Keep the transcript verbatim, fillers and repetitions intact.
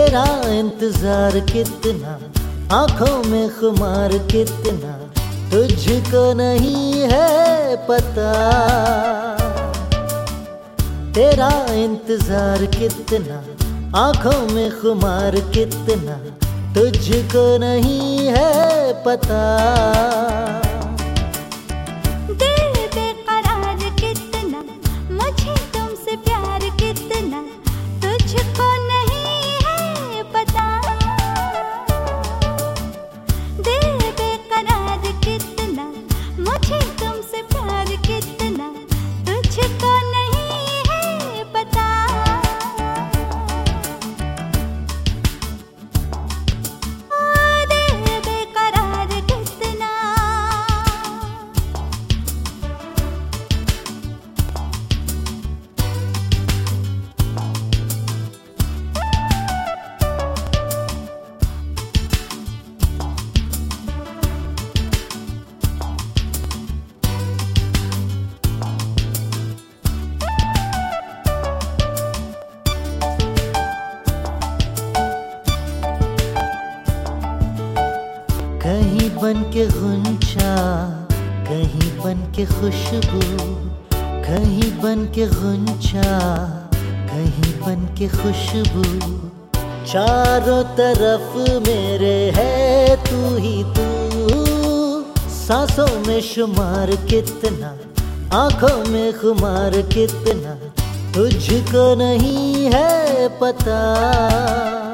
तेरा इंतजार कितना, आंखों में खुमार कितना, तुझको नहीं है पता। तेरा इंतजार कितना, आंखों में खुमार कितना, तुझको नहीं है पता। दिल बेकरार कितना, मुझे तुमसे प्यार कितना, तुझको नहीं है पता। दिल बेकरार कितना, मुझे तुमसे प्यार कितना, तुझको नहीं है पता। कहीं बन के गुंचा, कहीं बन के खुशबू, कहीं बन के गुंचा, कहीं बन के खुशबू, चारों तरफ मेरे है तू ही तू। सांसों में शुमार कितना, आंखों में खुमार कितना, तुझको नहीं है पता।